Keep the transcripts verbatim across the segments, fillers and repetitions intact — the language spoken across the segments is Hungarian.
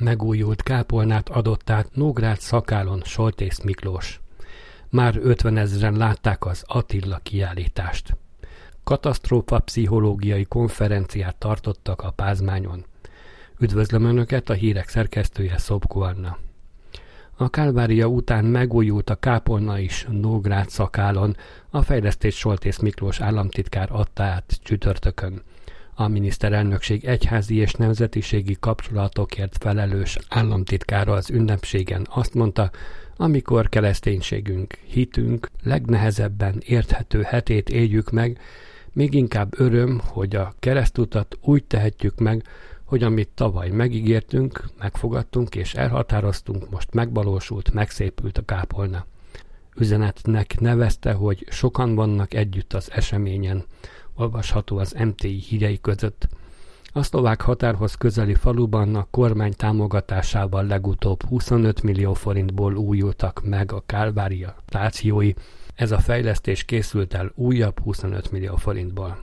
Megújult kápolnát adott át Nógrád Szakálon Soltész Miklós. Már ötvenezren látták az Attila kiállítást. Katasztrófa pszichológiai konferenciát tartottak a Pázmányon. Üdvözlöm Önöket, a hírek szerkesztője Szobko Anna. A Kálvária után megújult a kápolna is Nógrád Szakálon, a fejlesztést Soltész Miklós államtitkár adta át csütörtökön. A miniszterelnökség egyházi és nemzetiségi kapcsolatokért felelős államtitkára az ünnepségen azt mondta, amikor kereszténységünk, hitünk legnehezebben érthető hetét éljük meg, még inkább öröm, hogy a keresztutat úgy tehetjük meg, hogy amit tavaly megígértünk, megfogadtunk és elhatároztunk, most megvalósult, megszépült a kápolna. Üzenetnek nevezte, hogy sokan vannak együtt az eseményen, olvasható az em té i hírei között. A szlovák határhoz közeli faluban a kormány támogatásával legutóbb huszonöt millió forintból újultak meg a Kálvária stációi. Ez a fejlesztés készült el újabb huszonöt millió forintból.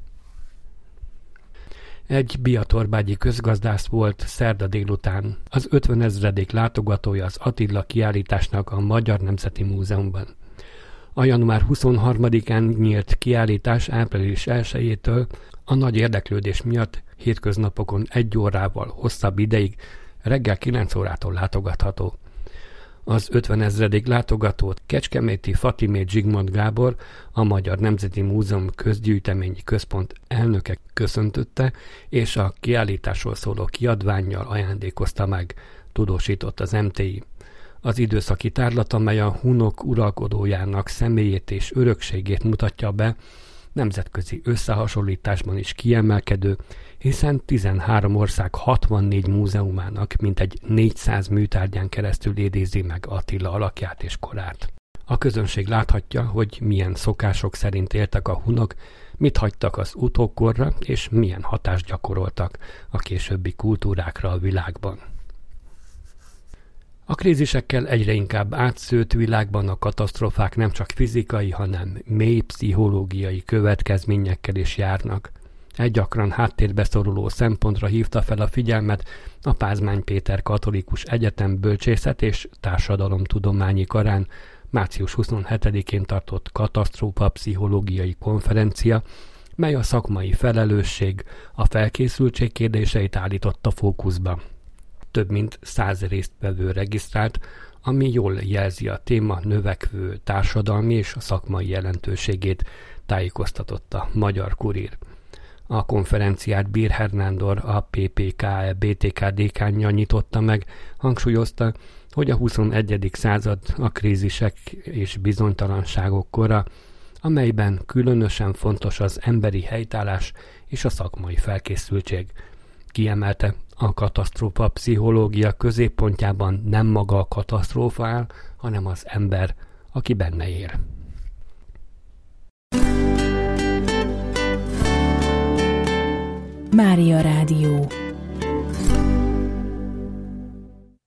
Egy biatorbágyi közgazdász volt szerda délután az ötvenezredik látogatója az Attila kiállításnak a Magyar Nemzeti Múzeumban. A január huszonharmadikán nyílt kiállítás április elsejétől a nagy érdeklődés miatt hétköznapokon egy órával hosszabb ideig reggel kilenc órától látogatható. Az ötvenezredik látogatót Kecskeméti Fatimé Zsigmond Gábor, a Magyar Nemzeti Múzeum Közgyűjteményi Központ elnöke köszöntötte, és a kiállításról szóló kiadvánnyal ajándékozta meg, tudósított az em té i. Az időszaki tárlat, amely a hunok uralkodójának személyét és örökségét mutatja be, nemzetközi összehasonlításban is kiemelkedő, hiszen tizenhárom ország hatvannégy múzeumának mintegy négyszáz műtárgyán keresztül idézi meg Attila alakját és korát. A közönség láthatja, hogy milyen szokások szerint éltek a hunok, mit hagytak az utókorra, és milyen hatást gyakoroltak a későbbi kultúrákra a világban. A krízisekkel egyre inkább átszőtt világban a katasztrófák nem csak fizikai, hanem mély pszichológiai következményekkel is járnak. Egy gyakran háttérbe szoruló szempontra hívta fel a figyelmet a Pázmány Péter Katolikus Egyetem Bölcsészet és Társadalomtudományi Karán március huszonhetedikén tartott katasztrófa pszichológiai konferencia, mely a szakmai felelősség, a felkészültség kérdéseit állította fókuszba. Több mint száz résztvevő regisztrált, ami jól jelzi a téma növekvő társadalmi és szakmai jelentőségét, tájékoztatott a Magyar Kurír. A konferenciát Bír Hernándor, a pé pé ká e bé té ká dékánja nyitotta meg, hangsúlyozta, hogy a huszonegyedik század a krízisek és bizonytalanságok kora, amelyben különösen fontos az emberi helytállás és a szakmai felkészültség. Kiemelte, a katasztrófa pszichológia középpontjában nem maga a katasztrófa áll, hanem az ember, aki benne él. Mária Rádió.